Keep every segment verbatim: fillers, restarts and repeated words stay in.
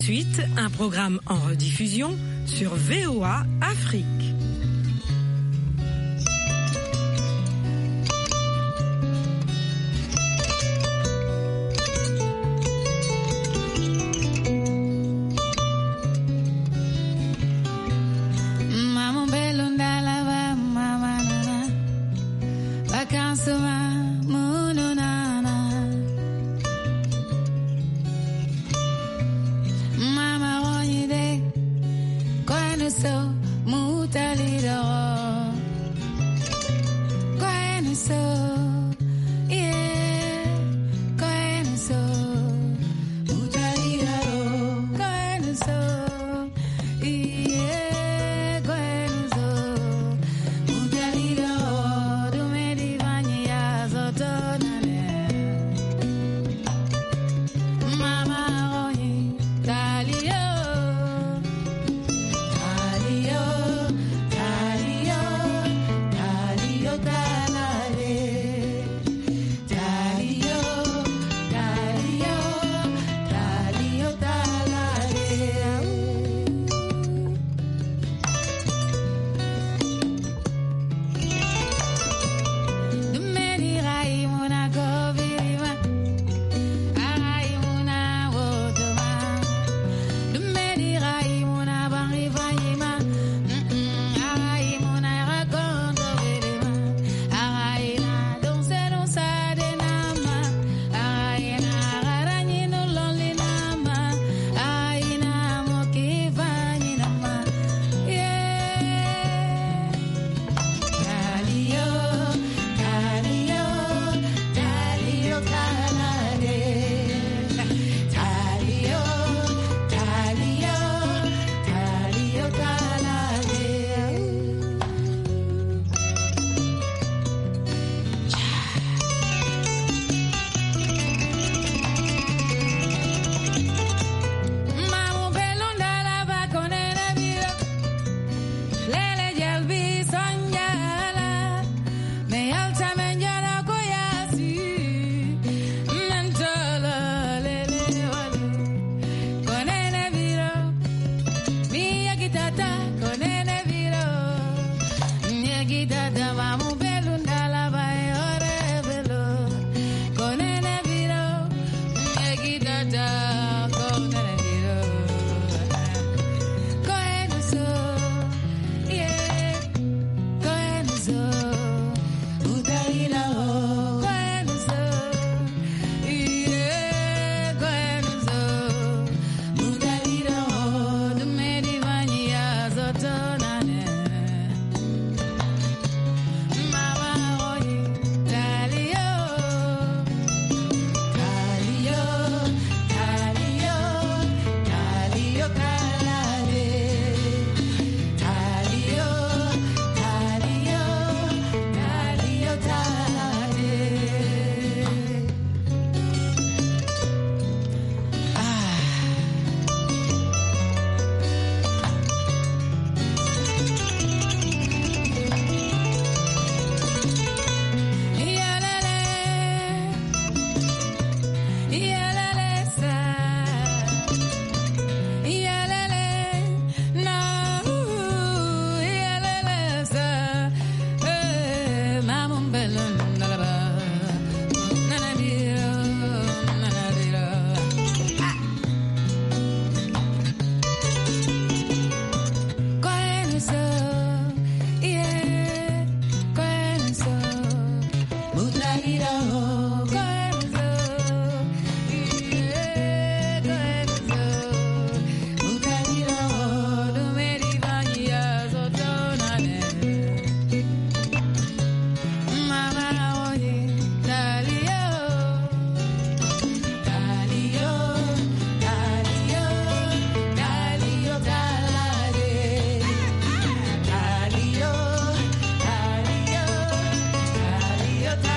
Suite, un programme en rediffusion sur V O A Afrique.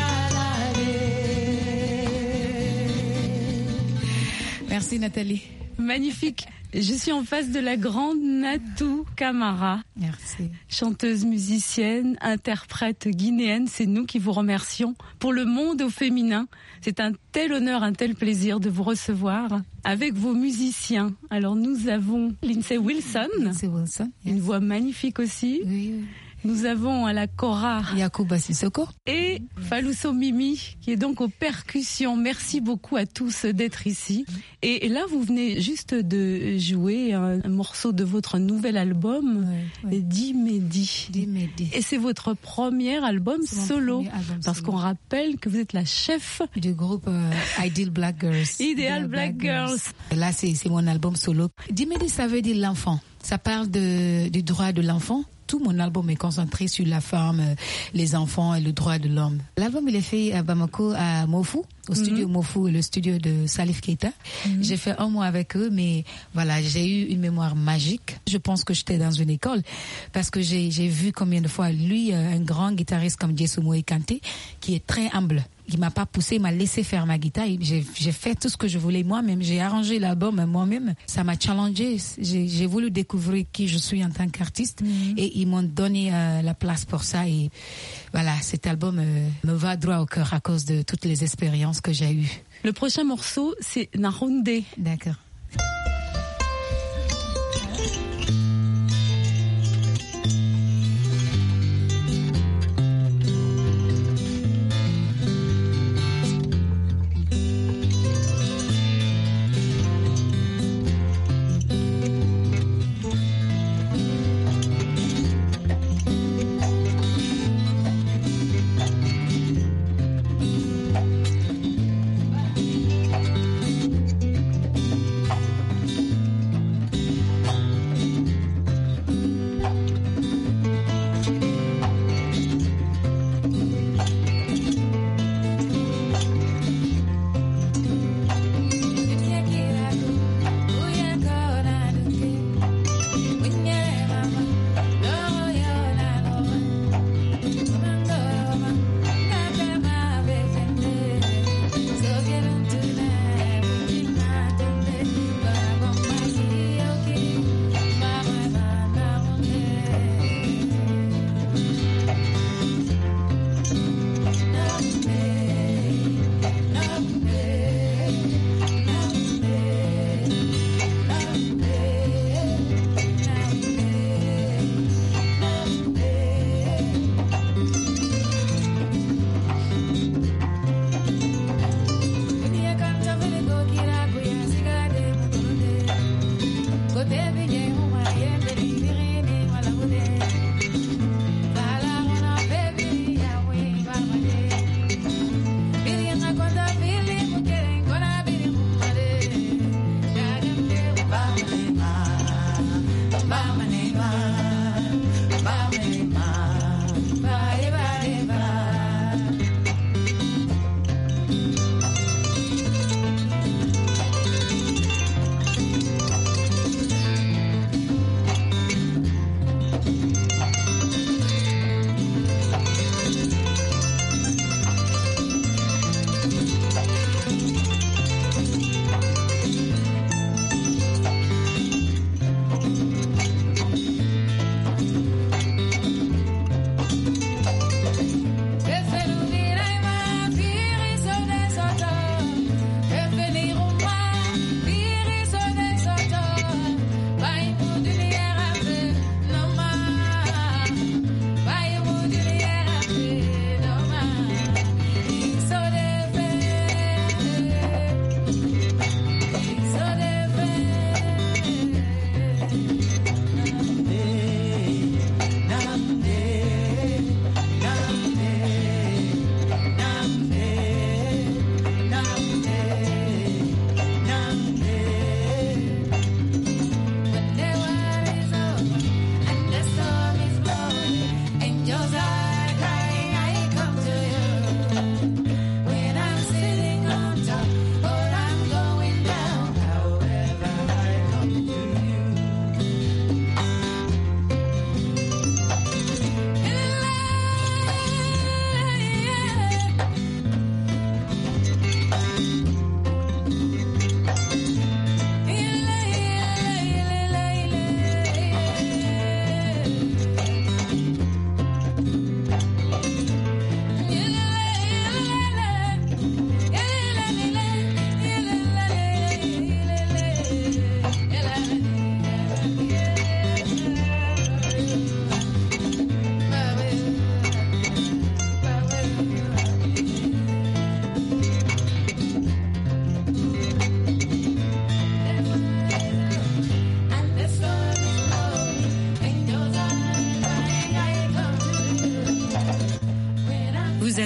Merci Nathalie. Magnifique. Je suis en face de la grande Natou Camara. Merci. Chanteuse, musicienne, interprète guinéenne. C'est nous qui vous remercions. Pour le monde au féminin, c'est un tel honneur, un tel plaisir de vous recevoir avec vos musiciens. Alors nous avons Lindsay Wilson. Lindsay Wilson. Yes. Une voix magnifique aussi. Oui, oui. Nous avons à la kora Yacouba Sissoko et Falouso Mimi qui est donc aux percussions. Merci beaucoup à tous d'être ici. Et là, vous venez juste de jouer un, un morceau de votre nouvel album, ouais, ouais. Dimedi. Dimedi. Et c'est votre premier album solo, premier album parce solo. qu'on rappelle que vous êtes la chef du groupe euh, Ideal Black Girls. Ideal, Ideal Black, Black Girls. Girls. Là, c'est, c'est mon album solo. Dimedi, ça veut dire l'enfant. Ça parle de, du droit de l'enfant. Tout mon album est concentré sur la femme, les enfants et le droit de l'homme. L'album, il est fait à Bamako, à Mofu, au studio mm-hmm. Mofu, le studio de Salif Keita. Mm-hmm. J'ai fait un mois avec eux, mais voilà, j'ai eu une mémoire magique. Je pense que j'étais dans une école parce que j'ai, j'ai vu combien de fois lui, un grand guitariste comme Djesumo Kanté, qui est très humble. Il m'a pas poussé, il m'a laissé faire ma guitare. J'ai, j'ai fait tout ce que je voulais moi-même. J'ai arrangé l'album moi-même. Ça m'a challengé. J'ai, j'ai voulu découvrir qui je suis en tant qu'artiste. Mm-hmm. Et ils m'ont donné euh, la place pour ça. Et voilà, cet album euh, me va droit au cœur à cause de toutes les expériences que j'ai eues. Le prochain morceau, c'est Narunde. D'accord.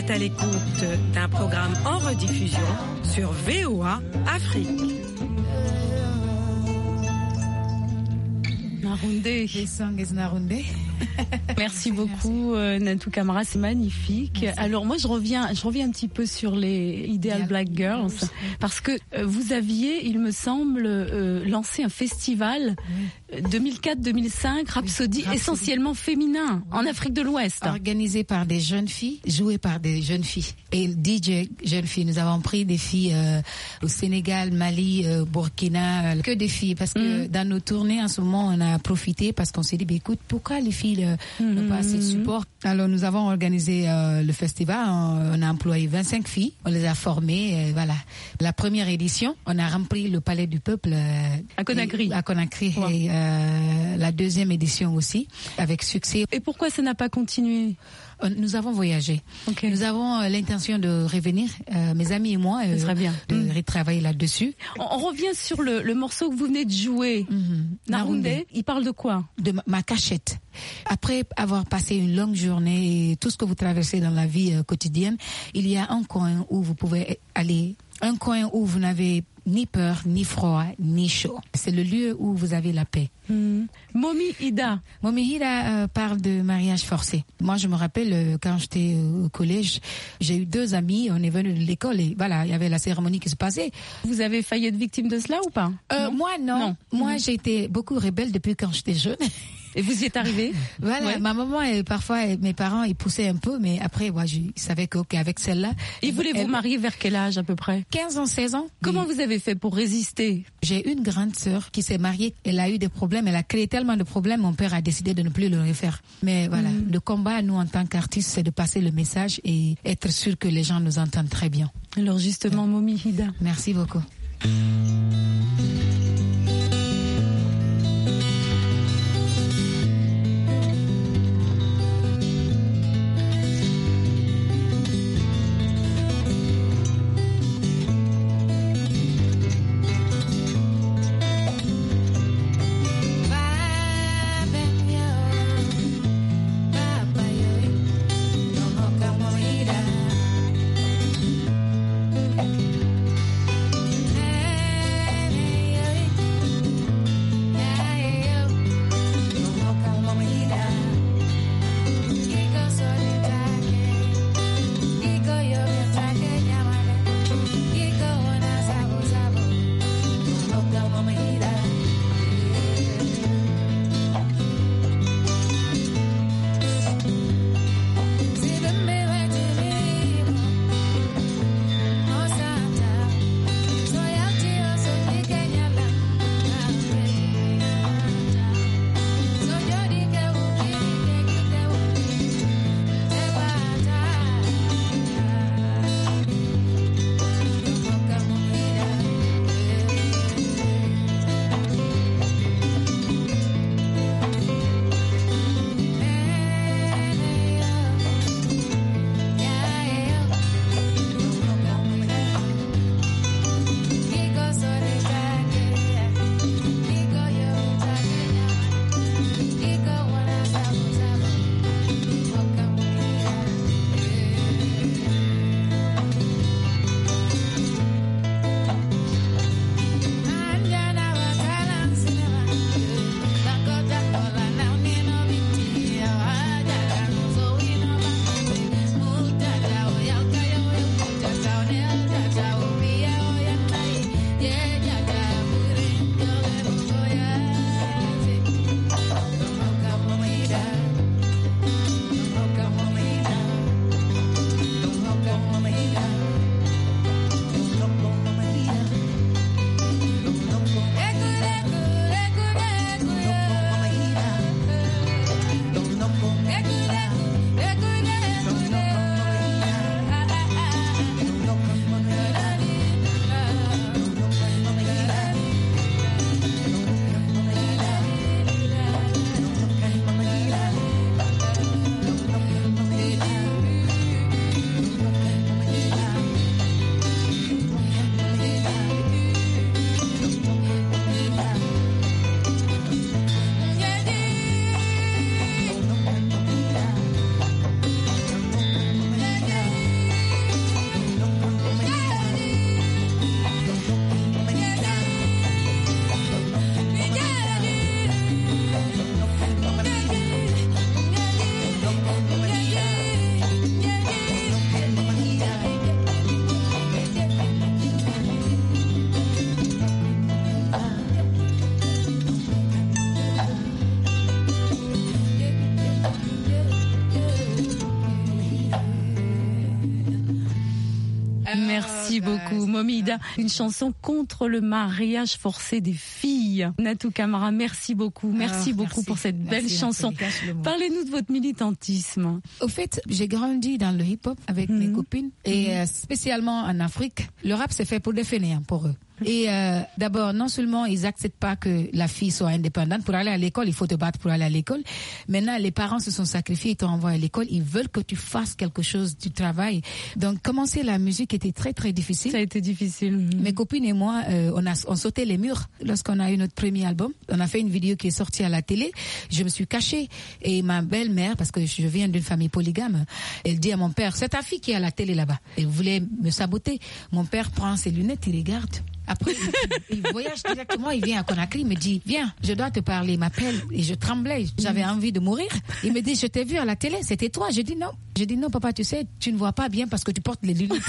êtes à l'écoute d'un programme en rediffusion sur V O A Afrique. Merci beaucoup euh, Natou Camara, c'est magnifique. Merci. Alors moi je reviens, je reviens un petit peu sur les Ideal Black Girls parce que euh, vous aviez, il me semble, euh, lancé un festival oui. deux mille quatre deux mille cinq, Rhapsody, oui. essentiellement féminin oui. en Afrique de l'Ouest. Organisé par des jeunes filles, joué par des jeunes filles et D J jeunes filles. Nous avons pris des filles euh, au Sénégal, Mali, euh, Burkina, euh, que des filles parce que mm. dans nos tournées en ce moment on a profité parce qu'on s'est dit bah, écoute pourquoi les filles euh, mm. n'ont pas assez de support. Alors nous avons organisé euh, le festival, on, on a employé vingt-cinq filles, on les a formées, euh, voilà. La première édition, on a rempli le Palais du Peuple euh, à Conakry. Et, à Conakry wow. et euh, la deuxième édition aussi avec succès. Et pourquoi ça n'a pas continué? Nous avons voyagé. Okay. Nous avons euh, l'intention de revenir, euh, mes amis et moi, euh, très bien. de mmh. retravailler là-dessus. On, on revient sur le, le morceau que vous venez de jouer. Mmh. Naroundé, il parle de quoi? De ma, ma cachette. Après avoir passé une longue journée et tout ce que vous traversez dans la vie euh, quotidienne, il y a un coin où vous pouvez aller, un coin où vous n'avez ni peur, ni froid, ni chaud. C'est le lieu où vous avez la paix. Mmh. Momi Ida. Momi Ida euh, parle de mariage forcé. Moi, je me rappelle euh, quand j'étais euh, au collège, j'ai eu deux amis, on est venu de l'école et voilà, il y avait la cérémonie qui se passait. Vous avez failli être victime de cela ou pas? euh, non. Moi, non. non. Moi, mmh. j'ai été beaucoup rebelle depuis quand j'étais jeune. Et vous y êtes arrivé? Voilà, ouais. Ma maman et parfois et mes parents ils poussaient un peu, mais après moi je savais que ok avec celle-là. Et voulez-vous elle... marier vers quel âge à peu près? quinze ans, seize ans. Comment oui. vous avez fait pour résister? J'ai une grande sœur qui s'est mariée, elle a eu des problèmes, elle a créé tellement de problèmes, mon père a décidé de ne plus le refaire. Mais voilà, mmh. le combat nous en tant qu'artistes c'est de passer le message et être sûr que les gens nous entendent très bien. Alors justement, ouais. Momi Ida. Merci beaucoup. Merci beaucoup, Momida. Une chanson contre le mariage forcé des filles. Natou Camara, merci beaucoup. Merci ah, beaucoup merci. pour cette belle merci, chanson. Parlez-nous de votre militantisme. Au fait, j'ai grandi dans le hip-hop avec mmh. mes copines et mmh. euh, spécialement en Afrique. Le rap, c'est fait pour des fainéants, pour eux. Et euh, d'abord, non seulement ils acceptent pas que la fille soit indépendante. Pour aller à l'école, il faut te battre pour aller à l'école. Maintenant, les parents se sont sacrifiés, ils t'ont envoyé à l'école. Ils veulent que tu fasses quelque chose, du travail. Donc, commencer la musique était très, très difficile. Ça a été difficile. Mmh. Mes copines et moi, euh, on a on sauté les murs lorsqu'on a eu notre premier album. On a fait une vidéo qui est sortie à la télé. Je me suis cachée. Et ma belle-mère, parce que je viens d'une famille polygame, elle dit à mon père, c'est ta fille qui est à la télé là-bas. Elle voulait me saboter. Mon père prend ses lunettes, il regarde. Après, il voyage directement, il vient à Conakry, il me dit, viens, je dois te parler. Il m'appelle et je tremblais, j'avais envie de mourir. Il me dit, je t'ai vu à la télé, c'était toi. Je dis non. Je dis non, papa, tu sais, tu ne vois pas bien parce que tu portes les lunettes.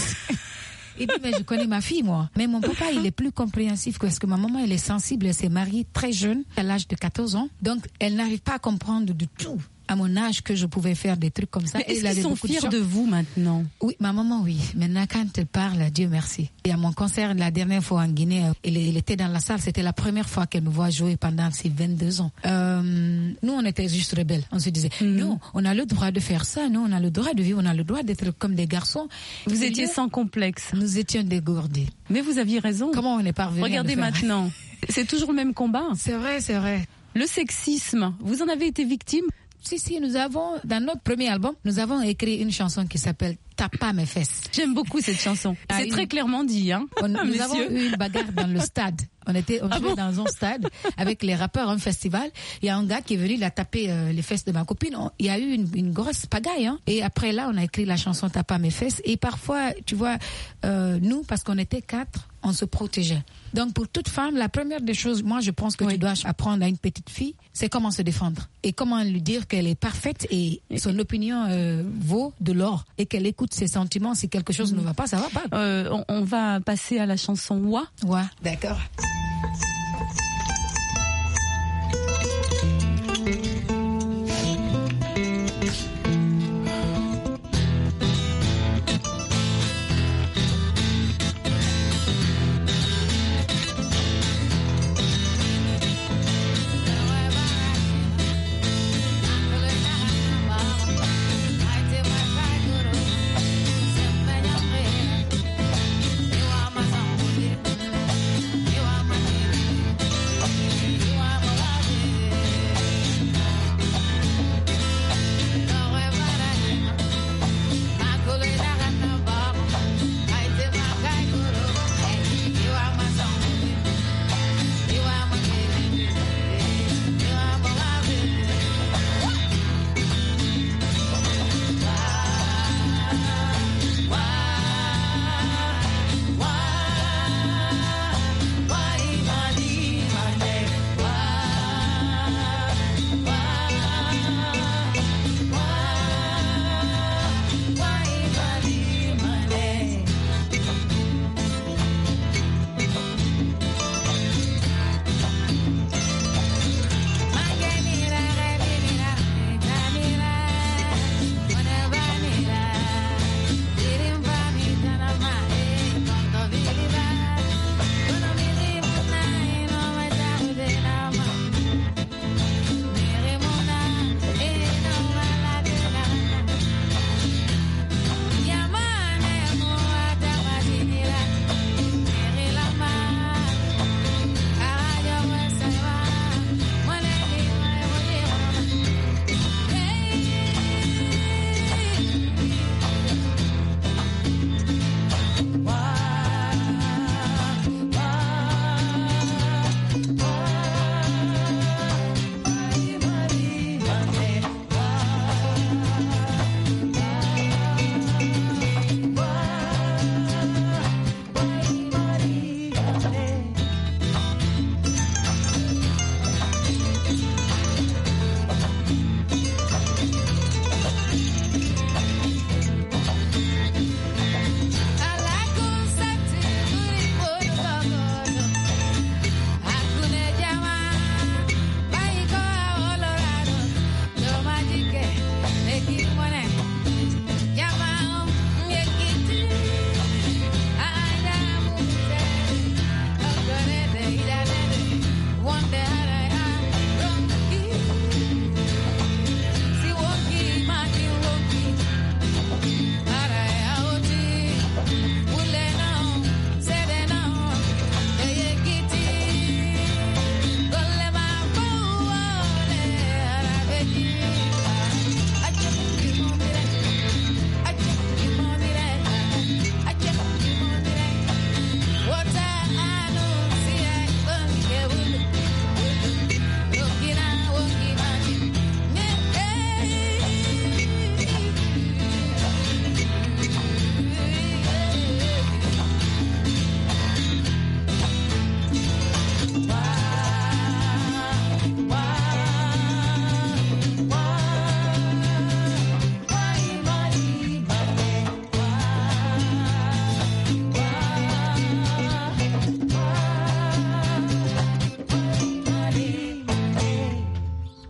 Il dit, mais je connais ma fille, moi. Mais mon papa, il est plus compréhensif parce que ma maman, elle est sensible, elle s'est mariée très jeune, à l'âge de quatorze ans. Donc, elle n'arrive pas à comprendre du tout. À mon âge que je pouvais faire des trucs comme ça. Mais est-ce qu'ils sont fiers de, de vous maintenant? Oui, ma maman, oui. Maintenant, quand elle parle, Dieu merci. Et à mon concert, la dernière fois en Guinée, elle, elle était dans la salle. C'était la première fois qu'elle me voit jouer pendant ces vingt-deux ans. Euh, nous, on était juste rebelles. On se disait, mm-hmm. non, on a le droit de faire ça. Nous, on a le droit de vivre. On a le droit d'être comme des garçons. Vous étiez sans complexe. Nous étions dégourdis. Mais vous aviez raison. Comment on est parvenu? Regardez maintenant. C'est toujours le même combat. C'est vrai, c'est vrai. Le sexisme, vous en avez été victime? Si, si, nous avons, dans notre premier album, nous avons écrit une chanson qui s'appelle Tape pas mes fesses. J'aime beaucoup cette chanson. C'est une... très clairement dit, hein. On, nous Messieurs. avons eu une bagarre dans le stade. On était, on ah jouait bon dans un stade avec les rappeurs, un festival. Il y a un gars qui est venu, il a tapé euh, les fesses de ma copine. On, il y a eu une, une grosse pagaille, hein. Et après là, on a écrit la chanson Tape pas mes fesses. Et parfois, tu vois, euh, nous, parce qu'on était quatre, on se protégeait. Donc pour toute femme, la première des choses, moi je pense que oui. tu dois apprendre à une petite fille, c'est comment se défendre et comment lui dire qu'elle est parfaite et son opinion euh, vaut de l'or et qu'elle écoute ses sentiments. Si quelque chose mmh. ne va pas, ça va pas. Euh, on, on va passer à la chanson Wa. Wa, d'accord.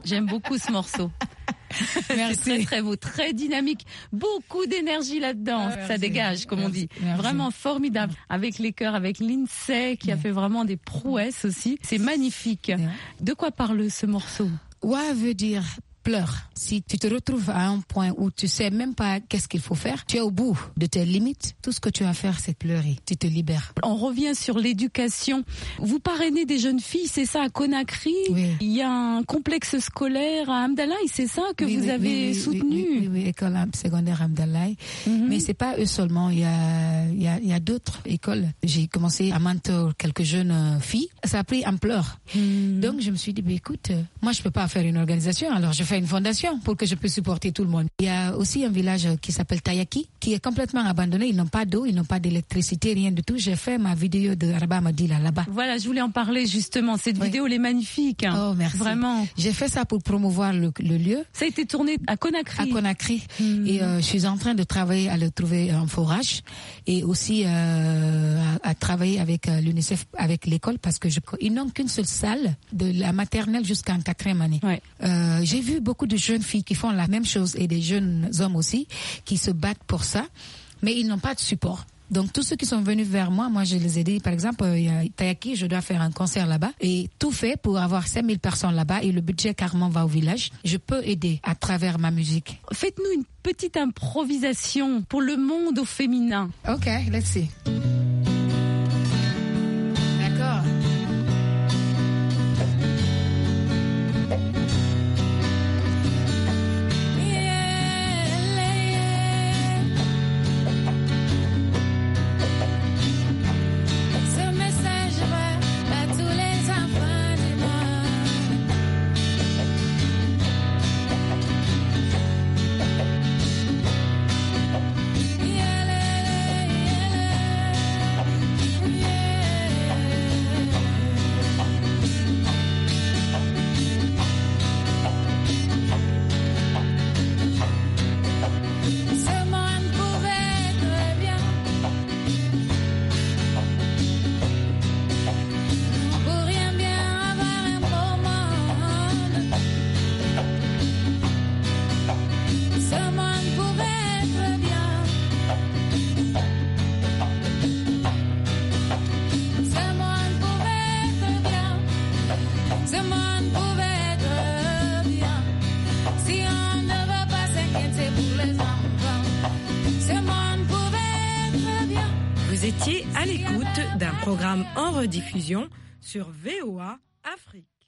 J'aime beaucoup ce morceau. Merci. C'est très très beau, très dynamique, beaucoup d'énergie là-dedans, Ah, ça dégage comme merci. on dit. Merci. Vraiment formidable, avec les chœurs, avec Lindsay qui a fait vraiment des prouesses aussi. C'est magnifique. De quoi parle ce morceau? Wa veut dire pleure. Si tu te retrouves à un point où tu sais même pas qu'est-ce qu'il faut faire, tu es au bout de tes limites, tout ce que tu as à faire, c'est pleurer. Tu te libères. On revient sur l'éducation. Vous parrainez des jeunes filles, c'est ça, à Conakry. Oui. Il y a un complexe scolaire à Hamdallah, c'est ça que Oui, vous oui, avez oui, oui, soutenu. Oui, oui, oui, école secondaire Hamdallah. Mm-hmm. Mais c'est pas eux seulement. Il y a, il y a, il y a d'autres écoles. J'ai commencé à mentor quelques jeunes filles. Ça a pris ampleur. Mm. Donc je me suis dit, bah, écoute, moi je peux pas faire une organisation, alors je fais une fondation pour que je puisse supporter tout le monde. Il y a aussi un village qui s'appelle Tayaki, qui est complètement abandonné. Ils n'ont pas d'eau, ils n'ont pas d'électricité, rien du tout. J'ai fait ma vidéo de Araba Madila là-bas. Voilà, je voulais en parler justement. Cette Oui. vidéo, elle est magnifique. Oh, merci. Vraiment. J'ai fait ça pour promouvoir le, le lieu. Ça a été tourné à Conakry. À Conakry. Mm. Et euh, je suis en train de travailler à le trouver un forage et aussi euh, à, à travailler avec euh, l'UNICEF, avec l'école, parce que je, ils n'ont qu'une seule salle de la maternelle jusqu'en quatrième année. Ouais. Euh, j'ai vu beaucoup de jeunes filles qui font la même chose et des jeunes hommes aussi qui se battent pour ça, mais ils n'ont pas de support. Donc tous ceux qui sont venus vers moi, moi je les ai dit, par exemple, il y a Tayaki, je dois faire un concert là-bas et tout fait pour avoir cinq mille personnes là-bas et le budget carrément va au village. Je peux aider à travers ma musique. Faites-nous une petite improvisation pour le monde au féminin. Ok, let's see. D'accord. Vous étiez à l'écoute d'un programme en rediffusion sur V O A Afrique.